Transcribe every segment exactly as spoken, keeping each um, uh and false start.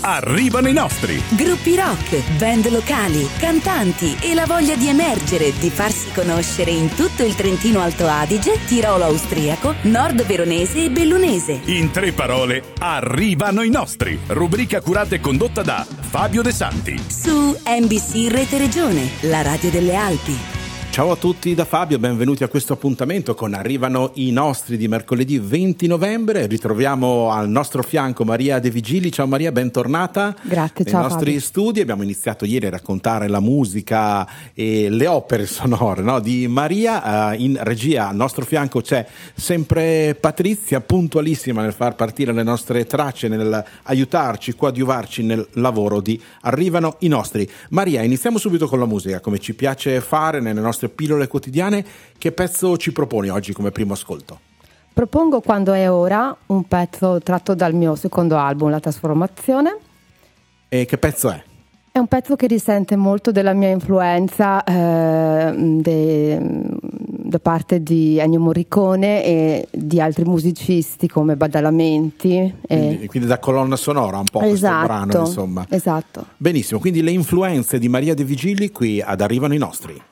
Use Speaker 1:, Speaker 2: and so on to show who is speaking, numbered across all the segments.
Speaker 1: arrivano i nostri.
Speaker 2: Gruppi rock, band locali, cantanti e la voglia di emergere, di farsi conoscere in tutto il Trentino Alto Adige, Tirolo austriaco, Nord Veronese e Bellunese.
Speaker 1: In tre parole, arrivano i nostri. Rubrica curata e condotta da Fabio De Santi.
Speaker 2: Su N B C Rete Regione, la radio delle Alpi.
Speaker 3: Ciao a tutti da Fabio, benvenuti a questo appuntamento con Arrivano i nostri di mercoledì venti novembre. Ritroviamo al nostro fianco Maria De Vigili. Ciao Maria, bentornata.
Speaker 4: Grazie, ciao
Speaker 3: nei nostri
Speaker 4: Fabio.
Speaker 3: studi. Abbiamo iniziato ieri a raccontare la musica e le opere sonore, no, di Maria. Uh, in regia al nostro fianco c'è sempre Patrizia, puntualissima nel far partire le nostre tracce, nel aiutarci, coadiuvarci nel lavoro di Arrivano i nostri. Maria, iniziamo subito con la musica, come ci piace fare nelle nostre pillole quotidiane. Che pezzo ci proponi oggi come primo ascolto?
Speaker 4: Propongo Quando è ora, un pezzo tratto dal mio secondo album, La Trasformazione.
Speaker 3: E che pezzo è?
Speaker 4: È un pezzo che risente molto della mia influenza eh, de, da parte di Ennio Morricone e di altri musicisti come Badalamenti.
Speaker 3: Quindi,
Speaker 4: e...
Speaker 3: quindi da colonna sonora un po' questo
Speaker 4: esatto,
Speaker 3: brano, insomma.
Speaker 4: Esatto.
Speaker 3: Benissimo, quindi le influenze di Maria De Vigili qui ad Arrivano i nostri.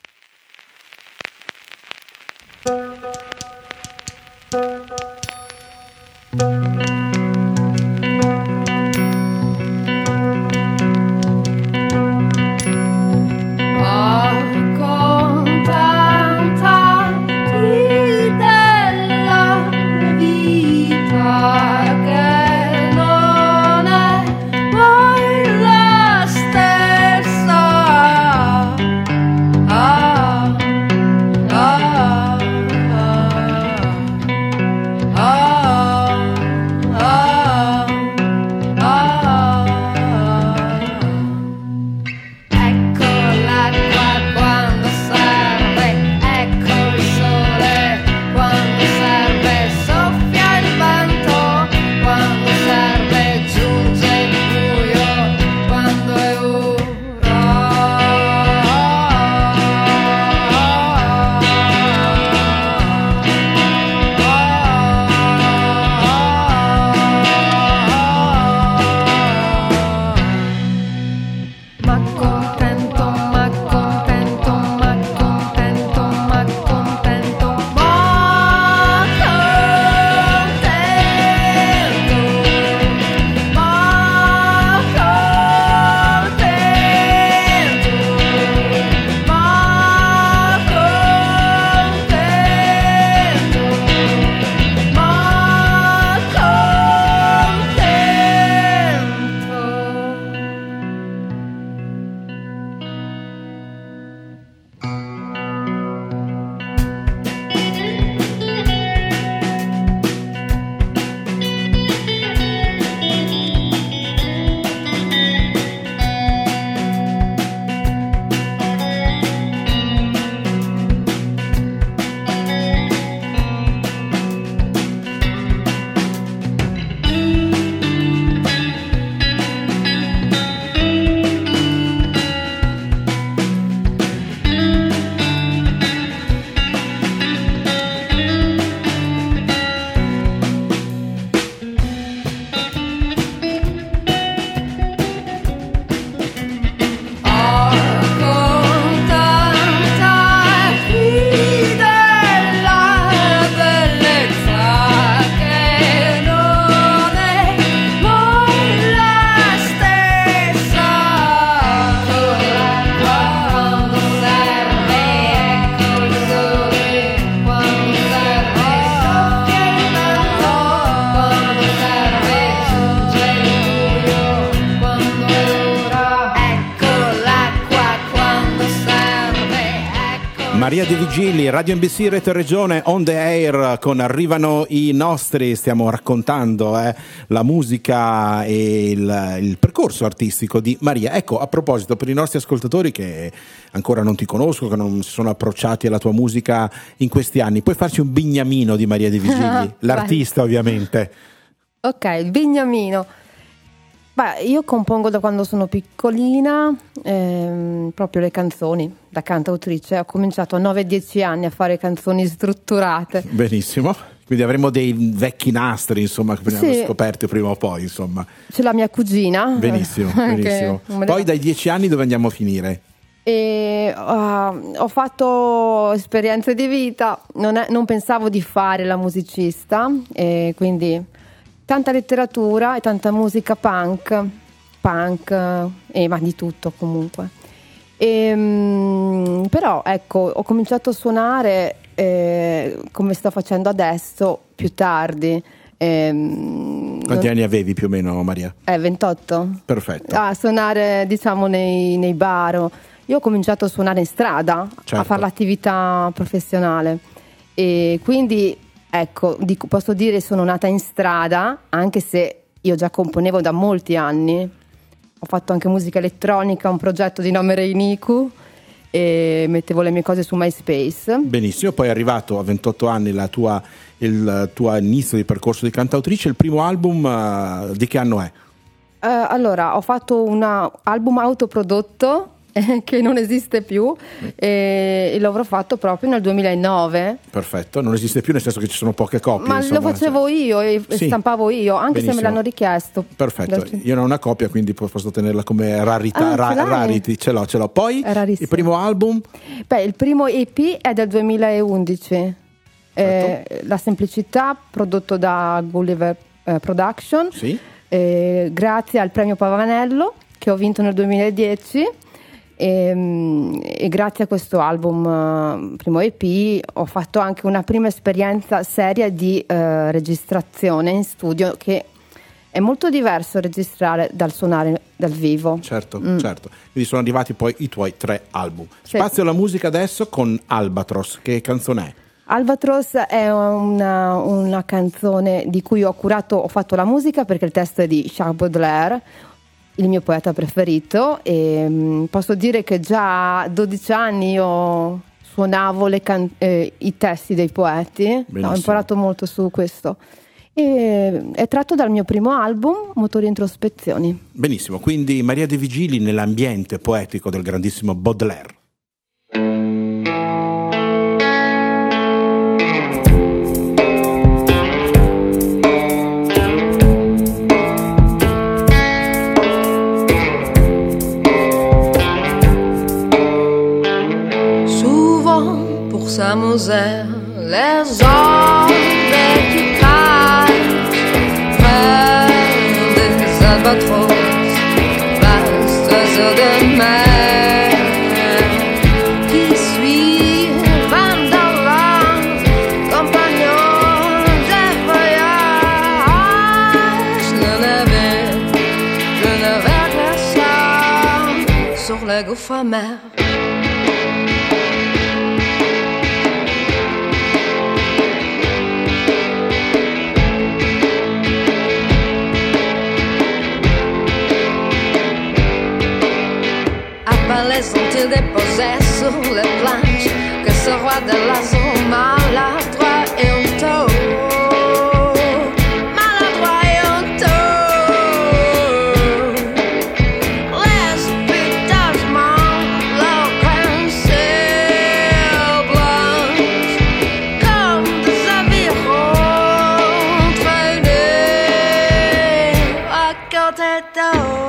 Speaker 3: Maria De Vigili, Radio N B C Rete Regione, On The Air con Arrivano i nostri. Stiamo raccontando eh, la musica e il, il percorso artistico di Maria. Ecco, a proposito, per i nostri ascoltatori che ancora non ti conoscono, che non si sono approcciati alla tua musica in questi anni, puoi farci un bignamino di Maria De Vigili, l'artista ovviamente.
Speaker 4: Ok, il bignamino. Beh, io compongo da quando sono piccolina, ehm, proprio le canzoni, da cantautrice. Ho cominciato a nove dieci anni a fare canzoni strutturate.
Speaker 3: Benissimo. Quindi avremo dei vecchi nastri, insomma, che abbiamo
Speaker 4: Sì.
Speaker 3: scoperti prima o poi, insomma.
Speaker 4: C'è la mia cugina.
Speaker 3: Benissimo,
Speaker 4: Che
Speaker 3: benissimo.
Speaker 4: me
Speaker 3: Poi
Speaker 4: la-
Speaker 3: dai dieci anni dove andiamo a finire?
Speaker 4: E, uh, ho fatto esperienze di vita, non, è- non pensavo di fare la musicista, e quindi tanta letteratura e tanta musica punk, punk, eh, ma di tutto comunque. E, mm, però ecco, ho cominciato a suonare eh, come sto facendo adesso, più tardi. Ehm,
Speaker 3: Quanti anni avevi più o meno, Maria?
Speaker 4: Eh, ventotto.
Speaker 3: Perfetto.
Speaker 4: A suonare, diciamo, nei, nei bar. Io ho cominciato a suonare in strada,
Speaker 3: Certo.
Speaker 4: a fare l'attività professionale. E quindi, ecco, dico- posso dire sono nata in strada, anche se io già componevo da molti anni. Ho fatto anche musica elettronica, un progetto di nome Reiniku, e mettevo le mie cose su MySpace.
Speaker 3: Benissimo, poi è arrivato a ventotto anni la tua, il tuo inizio di percorso di cantautrice. Il primo album eh, di che anno è?
Speaker 4: Eh, allora, ho fatto un album autoprodotto eh, che non esiste più e, e l'avrò fatto proprio nel duemilanove.
Speaker 3: Perfetto, non esiste più, nel senso che ci sono poche copie.
Speaker 4: Ma
Speaker 3: insomma,
Speaker 4: lo facevo
Speaker 3: cioè.
Speaker 4: io e
Speaker 3: Sì.
Speaker 4: stampavo io, anche
Speaker 3: Benissimo.
Speaker 4: se me l'hanno richiesto.
Speaker 3: Perfetto,
Speaker 4: Grazie.
Speaker 3: io non ho una copia, quindi po- posso tenerla come rarità.
Speaker 4: Ah,
Speaker 3: ra-
Speaker 4: ce l'hai?
Speaker 3: rarity, ce l'ho, ce l'ho. Poi
Speaker 4: È rarissimo.
Speaker 3: il primo album,
Speaker 4: Beh, il primo E P è del duemilaundici. Eh,
Speaker 3: Certo.
Speaker 4: La semplicità, prodotto da Gulliver eh, Production.
Speaker 3: sì,
Speaker 4: Eh, grazie al premio Pavanello che ho vinto nel duemiladieci. E, e grazie a questo album, eh, primo E P, ho fatto anche una prima esperienza seria di eh, registrazione in studio, che è molto diverso registrare dal suonare dal vivo.
Speaker 3: certo,
Speaker 4: Mm.
Speaker 3: certo. Quindi sono arrivati poi i tuoi tre album.
Speaker 4: Sì.
Speaker 3: Spazio alla musica adesso con Albatros. Che canzone è?
Speaker 4: Albatros è una, una canzone di cui ho curato, ho fatto la musica perché il testo è di Charles Baudelaire, il mio poeta preferito, e mh, posso dire che già a dodici anni io suonavo le can- eh, i testi dei poeti.
Speaker 3: Benissimo.
Speaker 4: Ho imparato molto su questo. E è tratto dal mio primo album, Motori Introspezioni.
Speaker 3: Benissimo, quindi Maria De Vigili nell'ambiente poetico del grandissimo Baudelaire.
Speaker 5: Souvent, pour sa Moselle, les hommes qui crachent près des albatros, vastes oiseaux de mer, qui suivent Vandalan, compagnons des voyages, le navire, le navire glaçant sur les gouffres amers. Sont-ils déposés sur les planches que ce roi de l'azur maladroit et honteux, maladroit et honteux, laisse putativement leur pinceau blanche comme des avirons traînés à côté d'eux.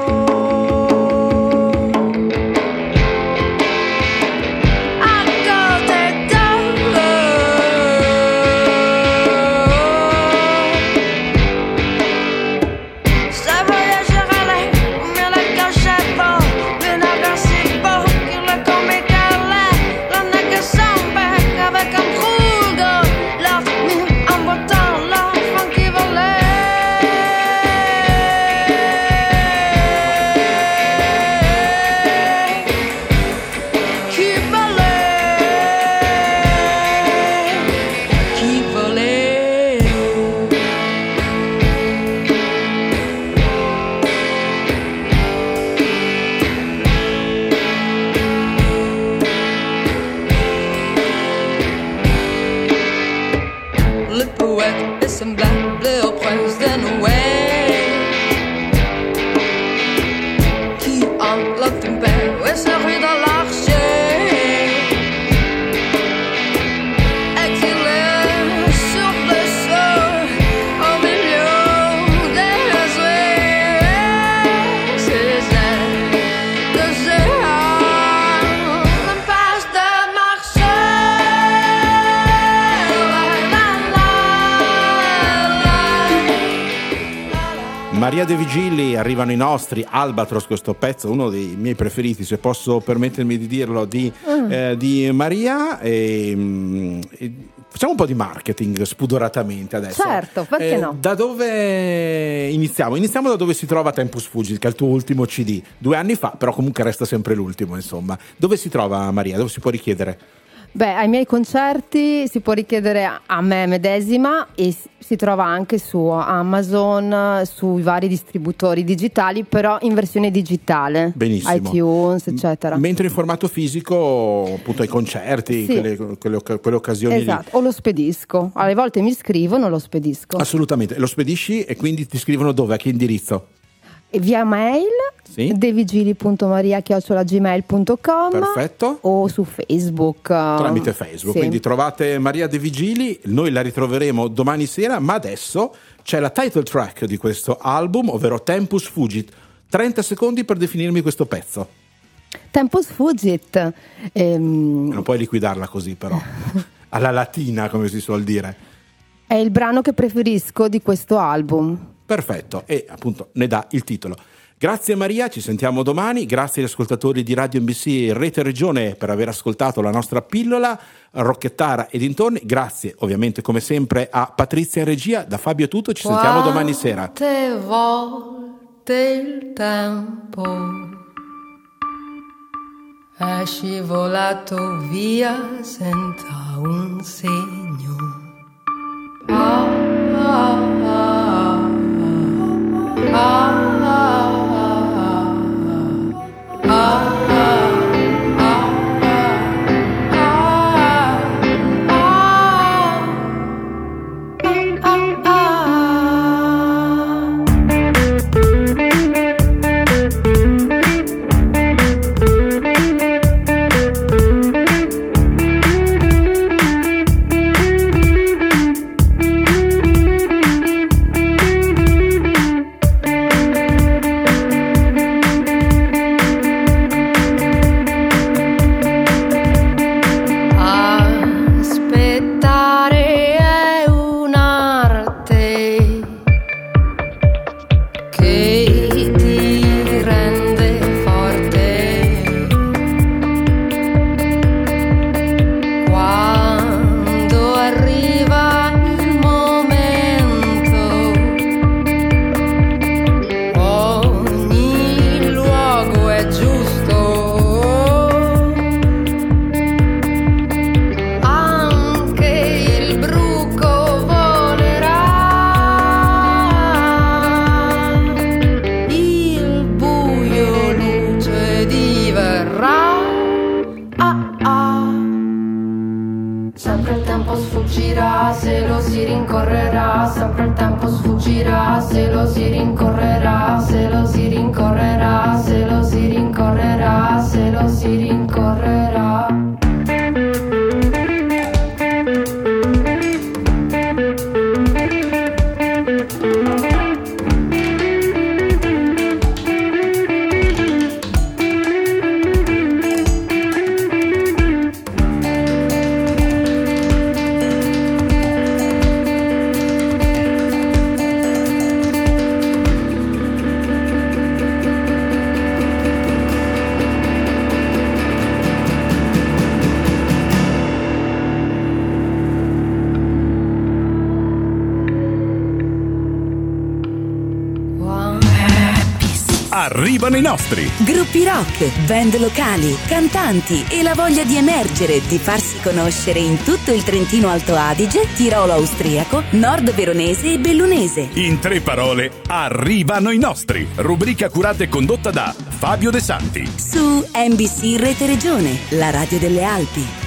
Speaker 3: Maria De Vigili, arrivano i nostri, Albatros, questo pezzo, uno dei miei preferiti, se posso permettermi di dirlo, di, mm. eh, di Maria. E, e facciamo un po' di marketing spudoratamente adesso.
Speaker 4: Certo, perché eh, no?
Speaker 3: Da dove iniziamo? Iniziamo da dove si trova Tempus Fugit, che è il tuo ultimo C D, due anni fa, però comunque resta sempre l'ultimo, insomma. Dove si trova, Maria? Dove si può richiedere?
Speaker 4: Beh, ai miei concerti si può richiedere a me medesima e si trova anche su Amazon, sui vari distributori digitali, però in versione digitale.
Speaker 3: Benissimo.
Speaker 4: iTunes, eccetera.
Speaker 3: Mentre in formato fisico, appunto ai concerti, sì. quelle, quelle, quelle occasioni.
Speaker 4: Esatto, lì. O lo spedisco. Alle volte mi scrivono, lo spedisco.
Speaker 3: Assolutamente, lo spedisci e quindi ti scrivono dove? A che indirizzo?
Speaker 4: Via mail, sì. devigili punto maria chiocciola gmail punto com.
Speaker 3: Perfetto.
Speaker 4: O su Facebook.
Speaker 3: Tramite Facebook, sì. Quindi trovate Maria De Vigili, noi la ritroveremo domani sera, ma adesso c'è la title track di questo album, ovvero Tempus Fugit. trenta secondi per definirmi questo pezzo.
Speaker 4: Tempus Fugit. Ehm...
Speaker 3: Non puoi liquidarla così però, alla latina come si suol dire.
Speaker 4: È il brano che preferisco di questo album.
Speaker 3: Perfetto, e appunto ne dà il titolo. Grazie Maria, ci sentiamo domani. Grazie agli ascoltatori di Radio N B C e Rete Regione per aver ascoltato la nostra pillola rocchettara e dintorni. Grazie ovviamente come sempre a Patrizia in regia. Da Fabio è tutto, ci sentiamo domani sera.
Speaker 5: Quante volte il tempo è scivolato via senza un segno. Ah, ah, ah. Ah, ah, ah, ah, ah, se lo si rincorrerà, sempre il tempo sfuggirà, se lo si rincorrerà, se lo si rincorrerà, se lo si rincorrerà, se lo si rincorrerà.
Speaker 1: Arrivano i nostri
Speaker 2: gruppi rock, band locali, cantanti e la voglia di emergere, di farsi conoscere in tutto il Trentino Alto Adige, Tirolo austriaco, Nord Veronese e Bellunese.
Speaker 1: In tre parole, arrivano i nostri. Rubrica curata e condotta da Fabio De Santi.
Speaker 2: Su N B C Rete Regione, la radio delle Alpi.